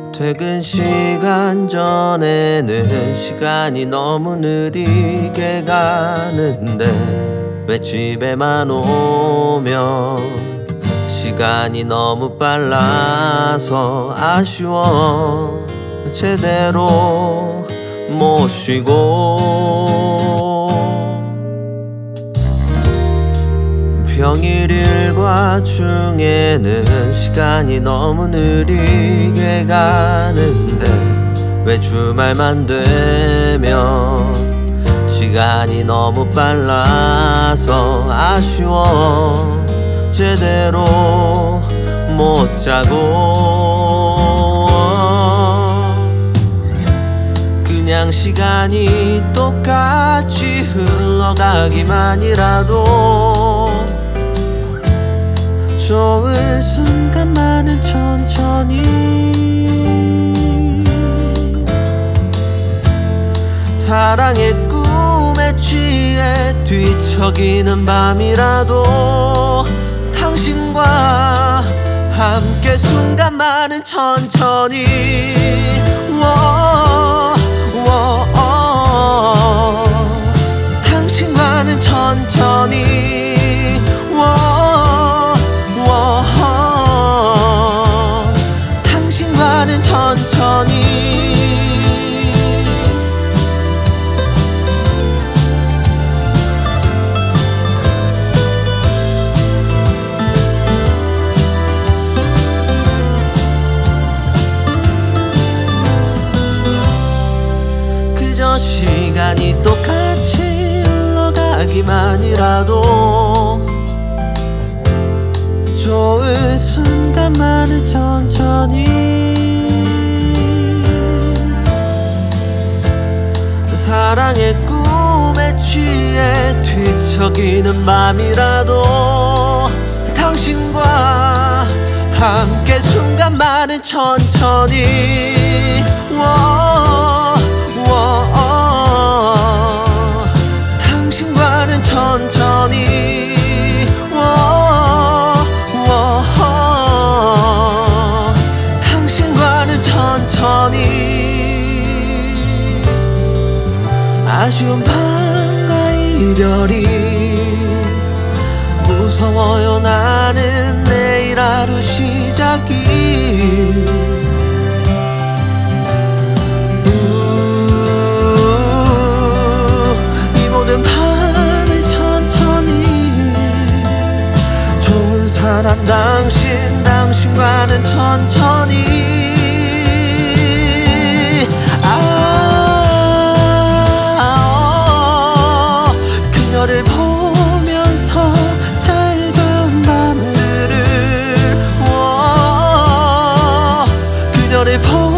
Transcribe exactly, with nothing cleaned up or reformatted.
퇴근 시간 전에는 시간이 너무 느리게 가는데 왜 집에만 오면 시간이 너무 빨라서 아쉬워. 제대로 못 쉬고 평일 일과 중에는 시간이 너무 느리게 가는데 왜 주말만 되면 시간이 너무 빨라서 아쉬워. 제대로 못 자고 그냥 시간이 똑같이 흘러가기만이라도 좋은 순간만은 천천히 사랑의 꿈에 취해 뒤척이는 밤이라도 당신과 함께 순간만은 천천히 워, 워, 워. 당신과는 천천히 워, 워. 당신과는 천천히 시간이 똑같이 흘러가기만이라도 좋은 순간만은 천천히 사랑의 꿈에 취해 뒤척이는 밤이라도 당신과 함께 순간만은 천천히 워, 워. 당신과는 천천히 워, 워. 당신과는 천천히 아쉬운 밤과 이별이 무서워요. 나는 내일 하루 시작이 사람 당신 당신과는 천천히 아, 어, 그녀를 보면서 짧은 밤들을 어, 그녀를 보